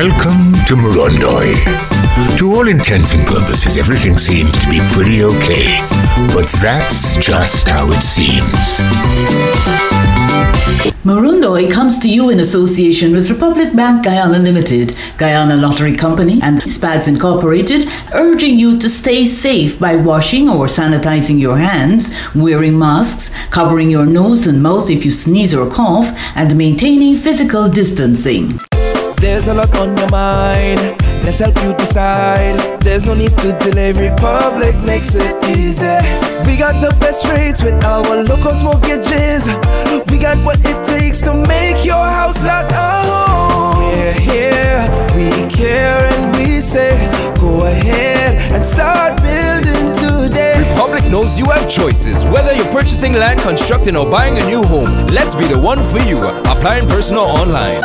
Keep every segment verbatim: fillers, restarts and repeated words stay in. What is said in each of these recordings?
Welcome to Murundoi. To all intents and purposes, everything seems to be pretty okay. But that's just how it seems. Murundoi comes to you in association with Republic Bank Guyana Limited, Guyana Lottery Company, and SPADS Incorporated, urging you to stay safe by washing or sanitizing your hands, wearing masks, covering your nose and mouth if you sneeze or cough, and maintaining physical distancing. There's a lot on your mind, let's help you decide. There's no need to delay, Republic makes it easy. We got the best rates with our low-cost mortgages. We got what it takes to make your house lot a home. We're here, we care, and we say, go ahead and start building today. Republic knows you have choices, whether you're purchasing land, constructing, or buying a new home. Let's be the one for you. Apply in person or online.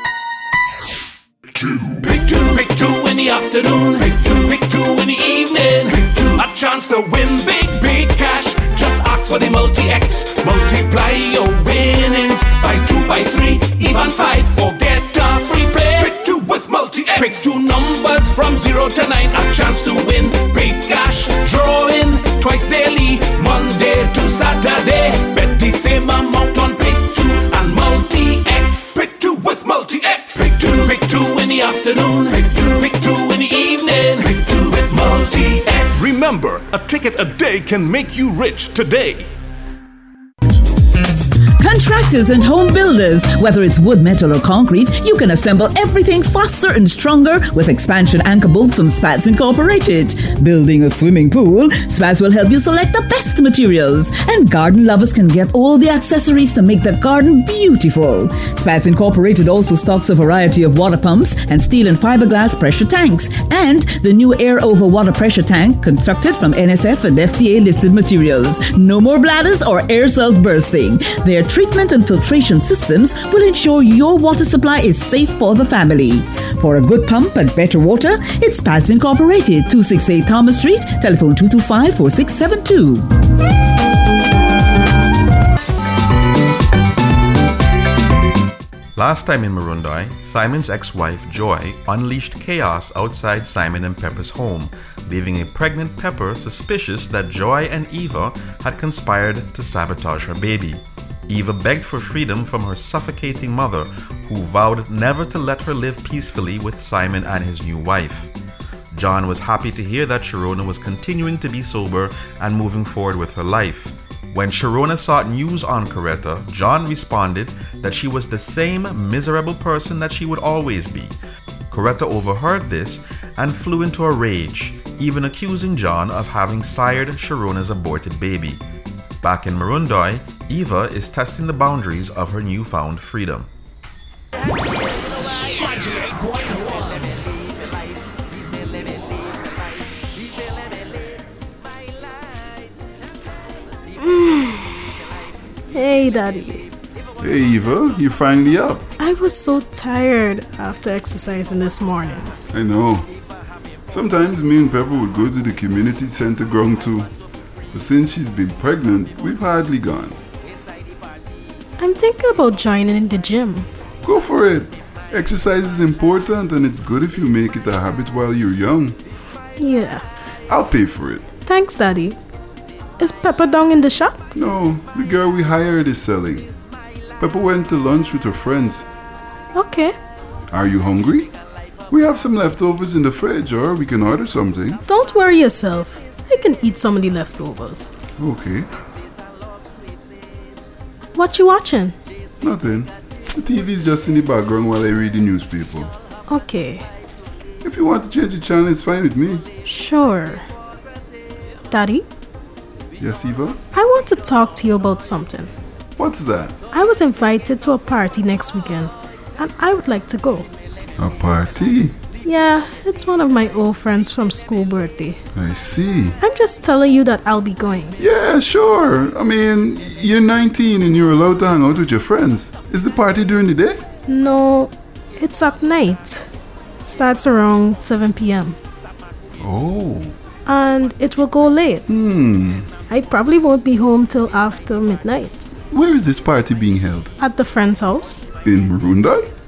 Two. Pick two, pick two in the afternoon, pick two, pick two in the evening, pick two. A chance to win big, big cash. Just ask for the multi-X. Multiply your winnings by two, by three, even five, or get a free play. Pick two with multi-X. Pick two numbers from zero to nine. A chance to win big cash. Drawing twice daily, Monday to Saturday. Bet the same amount on pick two and multi-X. Pick two with multi-X. Pick two, pick two in the afternoon, pick two, pick two in the evening, pick two with multi-X. Remember, a ticket a day can make you rich today. Contractors and home builders, whether it's wood, metal, or concrete, you can assemble everything faster and stronger with expansion anchor bolts from SPADS Incorporated. Building a swimming pool, SPADS will help you select the best materials, and garden lovers can get all the accessories to make the garden beautiful. SPADS Incorporated also stocks a variety of water pumps and steel and fiberglass pressure tanks, and the new air over water pressure tank constructed from N S F and F D A listed materials. No more bladders or air cells bursting. Their treatment and filtration systems will ensure your water supply is safe for the family. For a good pump and better water, it's SPADS Incorporated, two sixty-eight Thomas Street, telephone two two five, four six seven two. Last time in Murundoi, Simon's ex-wife Joy unleashed chaos outside Simon and Pepper's home, leaving a pregnant Pepper suspicious that Joy and Eva had conspired to sabotage her baby. Eva begged for freedom from her suffocating mother, who vowed never to let her live peacefully with Simon and his new wife. John was happy to hear that Sharona was continuing to be sober and moving forward with her life. When Sharona sought news on Coretta, John responded that she was the same miserable person that she would always be. Coretta overheard this and flew into a rage, even accusing John of having sired Sharona's aborted baby. Back in Murundoi, Eva is testing the boundaries of her newfound freedom. Hey, Daddy. Hey, Eva, you finally up? I was so tired after exercising this morning. I know. Sometimes me and Pepper would go to the community center ground too. But since she's been pregnant, we've hardly gone. I'm thinking about joining the gym. Go for it. Exercise is important and it's good if you make it a habit while you're young. Yeah. I'll pay for it. Thanks, Daddy. Is Pepper down in the shop? No, the girl we hired is selling. Pepper went to lunch with her friends. Okay. Are you hungry? We have some leftovers in the fridge, or we can order something. Don't worry yourself. I can eat some of the leftovers. Okay. What you watching? Nothing. The T V's just in the background while I read the newspaper. Okay. If you want to change the channel, it's fine with me. Sure. Daddy? Yes, Eva? I want to talk to you about something. What's that? I was invited to a party next weekend, and I would like to go. A party? Yeah, it's one of my old friends from school birthday. I see. I'm just telling you that I'll be going. Yeah, sure. I mean, you're nineteen and you're allowed to hang out with your friends. Is the party during the day? No, it's at night. Starts around seven p.m. Oh. And it will go late. Hmm. I probably won't be home till after midnight. Where is this party being held? At the friend's house. In Murundoi?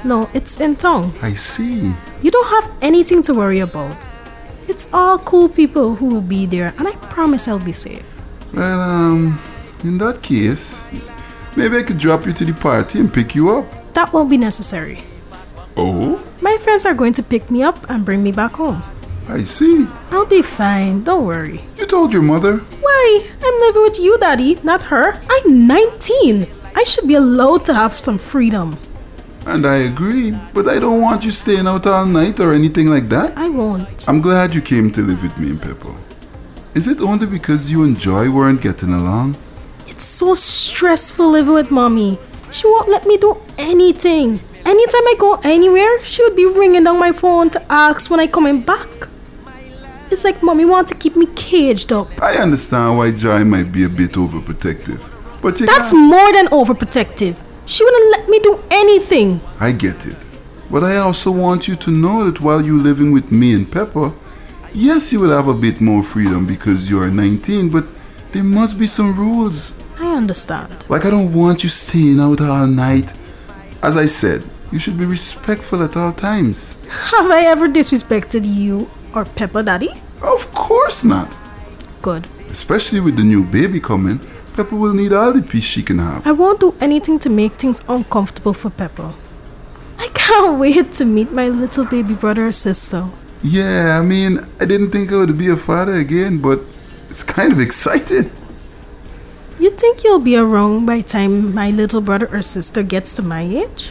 No, it's in town. I see. You don't have anything to worry about. It's all cool people who will be there, and I promise I'll be safe. Well, um, in that case, maybe I could drop you to the party and pick you up. That won't be necessary. Oh? My friends are going to pick me up and bring me back home. I see. I'll be fine, don't worry. You told your mother? Why? I'm living with you, Daddy, not her. I'm nineteen. I should be allowed to have some freedom. And I agree, but I don't want you staying out all night or anything like that. I won't. I'm glad you came to live with me and Pepper. Is it only because you and Joy weren't getting along? It's so stressful living with Mommy. She won't let me do anything. Anytime I go anywhere, she would be ringing down my phone to ask when I'm coming back. It's like Mommy wants to keep me caged up. I understand why Joy might be a bit overprotective, but you That's can't... more than overprotective. She wouldn't let me do anything. I get it. But I also want you to know that while you're living with me and Pepper, yes, you will have a bit more freedom because you are nineteen, but there must be some rules. I understand. Like, I don't want you staying out all night. As I said, you should be respectful at all times. Have I ever disrespected you or Pepper, Daddy? Of course not. Good. Especially with the new baby coming, Pepper will need all the peace she can have. I won't do anything to make things uncomfortable for Pepper. I can't wait to meet my little baby brother or sister. Yeah, I mean, I didn't think I would be a father again, but it's kind of exciting. You think you'll be around by the time my little brother or sister gets to my age?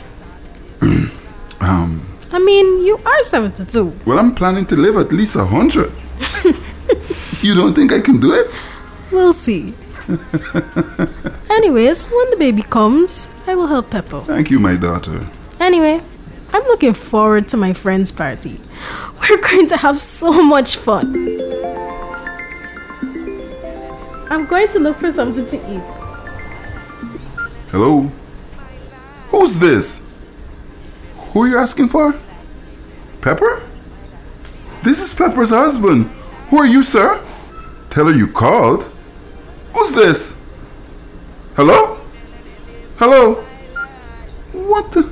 um... I mean, you are seventy-two. Well, I'm planning to live at least a hundred. You don't think I can do it? We'll see. Anyways, when the baby comes, I will help Pepper. Thank you, my daughter. Anyway, I'm looking forward to my friend's party. We're going to have so much fun. I'm going to look for something to eat. Hello? Who's this? Who are you asking for? Pepper? This is Pepper's husband. Who are you, sir? Tell her you called. Who's this? Hello? Hello? What the?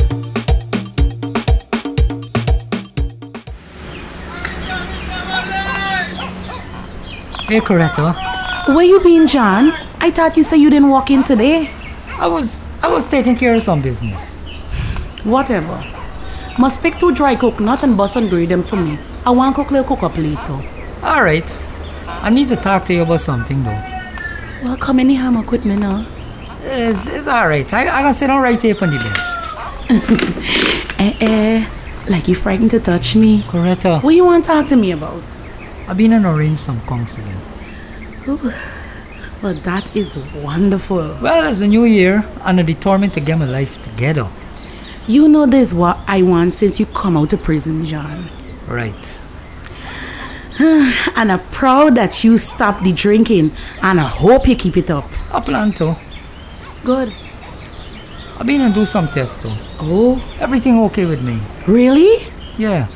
Hey, Coretta. Where you been, John? I thought you said you didn't walk in today. I was I was taking care of some business. Whatever. Must pick two dry coconut and bust and grate them for me. I want cook little cook up later. Alright. I need to talk to you about something though. Well, come in the hammock with me now. It's, it's alright. I, I can sit down right here on the bench. eh eh. Like you frightened to touch me. Coretta. What you want to talk to me about? I've been in arrange some counseling. Ooh. Well, that is wonderful. Well, it's a new year and I'm determined to get my life together. You know this is what I want since you come out of prison, John. Right. And I'm proud that you stopped the drinking and I hope you keep it up. I plan to. Good. I've been and do some tests too. Oh? Everything okay with me. Really? Yeah.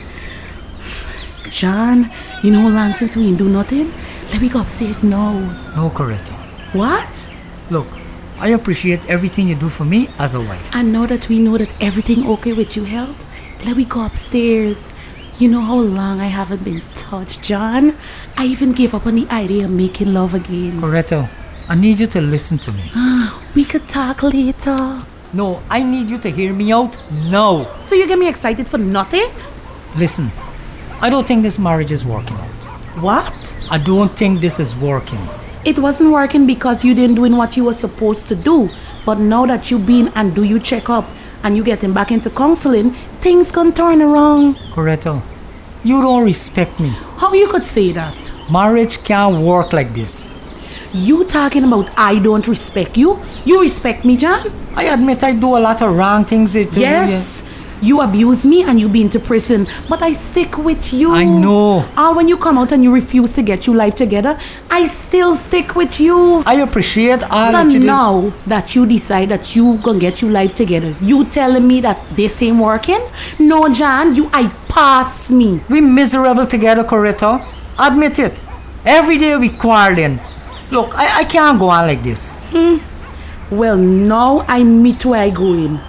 John, you know how long since we didn't do nothing? Let me go upstairs now. No, Coretta. What? Look, I appreciate everything you do for me as a wife. And now that we know that everything okay with you health, let me go upstairs. You know how long I haven't been touched, John? I even gave up on the idea of making love again. Coretta, I need you to listen to me. We could talk later. No, I need you to hear me out now. So you get me excited for nothing? Listen, I don't think this marriage is working out. What? I don't think this is working. It wasn't working because you didn't doing what you were supposed to do. But now that you been and do you check up and you getting back into counseling, things can turn around. Coretta, you don't respect me. How you could say that? Marriage can't work like this. You talking about I don't respect you? You respect me, John? I admit I do a lot of wrong things. To yes. You abuse me and you been to prison, but I stick with you. I know. Or when you come out and you refuse to get your life together, I still stick with you. I appreciate all so that you now did. That you decide that you gonna get your life together, you telling me that this ain't working? No, John, you I pass me. We miserable together, Coretta. Admit it. Every day we quarreling. Look, I, I can't go on like this. Hmm. Well, now I meet where I go in.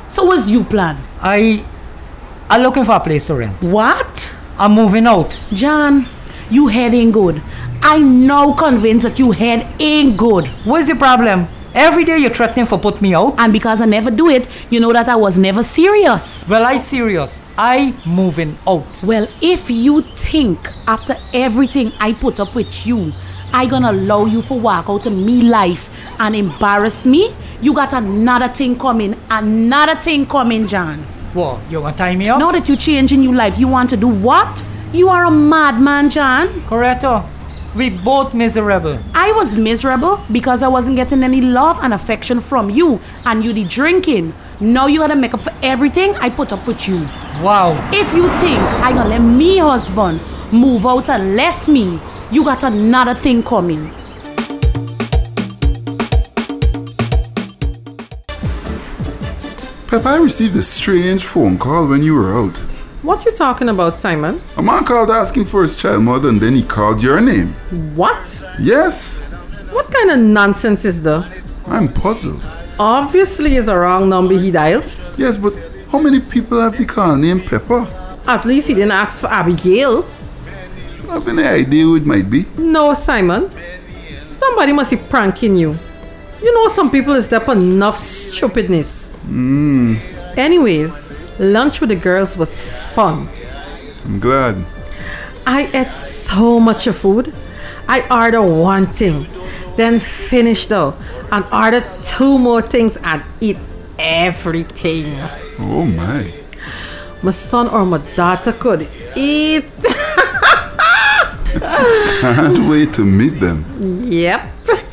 So what's you plan? I... I'm looking for a place to rent. What? I'm moving out. John, you head ain't good. I now convinced that you head ain't good. What's the problem? Every day you're threatening for put me out. And because I never do it, you know that I was never serious. Well, I serious. I moving out. Well, if you think after everything I put up with you, I gonna allow you for walk out of me life and embarrass me, you got another thing coming. Another thing coming, John. What? You gonna tie me up? Now that you changing your life, you want to do what? You are a madman, John. Corretto. We both miserable. I was miserable because I wasn't getting any love and affection from you, and you the drinking. Now you gotta make up for everything I put up with you. Wow. If you think I gonna let me husband move out and left me, you got another thing coming. Pep, I received a strange phone call when you were out. What you talking about, Simon? A man called asking for his child mother and then he called your name. What? Yes. What kind of nonsense is that? I'm puzzled. Obviously it's a wrong number he dialed. Yes, but how many people have the call named Pepper? At least he didn't ask for Abigail. I have any idea who it might be. No, Simon. Somebody must be pranking you. You know some people is there for enough stupidness. Hmm. Anyways, lunch with the girls was fun. I'm glad. I ate so much of food. I ordered one thing, then finished though, and ordered two more things and eat everything. Oh my. My son or my daughter could eat. Can't wait to meet them. Yep.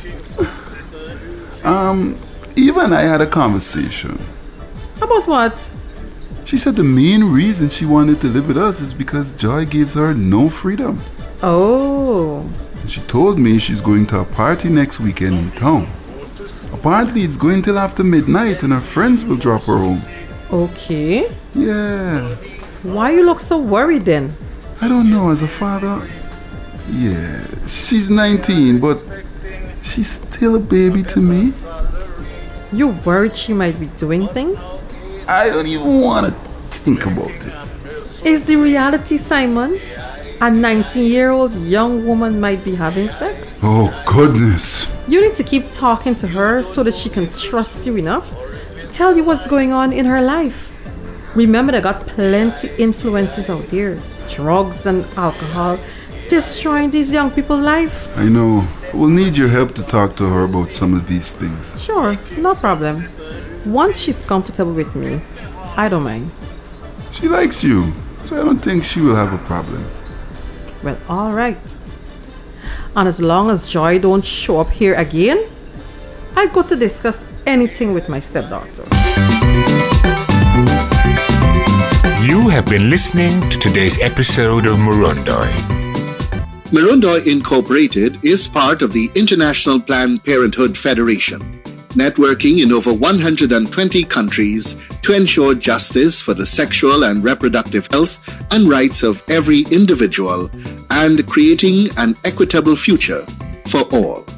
Um, Eva and I had a conversation. About what? She said the main reason she wanted to live with us is because Joy gives her no freedom. Oh. And she told me she's going to a party next weekend in town. Apparently it's going till after midnight and her friends will drop her home. Okay. Yeah. Why you look so worried then? I don't know, as a father. Yeah, she's nineteen, but she's still a baby to me. You worried she might be doing things? I don't even want to think about it. Is the reality, Simon? A nineteen-year-old young woman might be having sex? Oh, goodness. You need to keep talking to her so that she can trust you enough to tell you what's going on in her life. Remember, they got plenty influences out there. Drugs and alcohol destroying these young people's life. I know. We'll need your help to talk to her about some of these things. Sure, no problem. Once she's comfortable with me, I don't mind. She likes you, so I don't think she will have a problem. Well, all right. And as long as Joy don't show up here again, I go to discuss anything with my stepdaughter. You have been listening to today's episode of Murundoi. Murundoi Incorporated is part of the International Planned Parenthood Federation, networking in over one hundred twenty countries to ensure justice for the sexual and reproductive health and rights of every individual and creating an equitable future for all.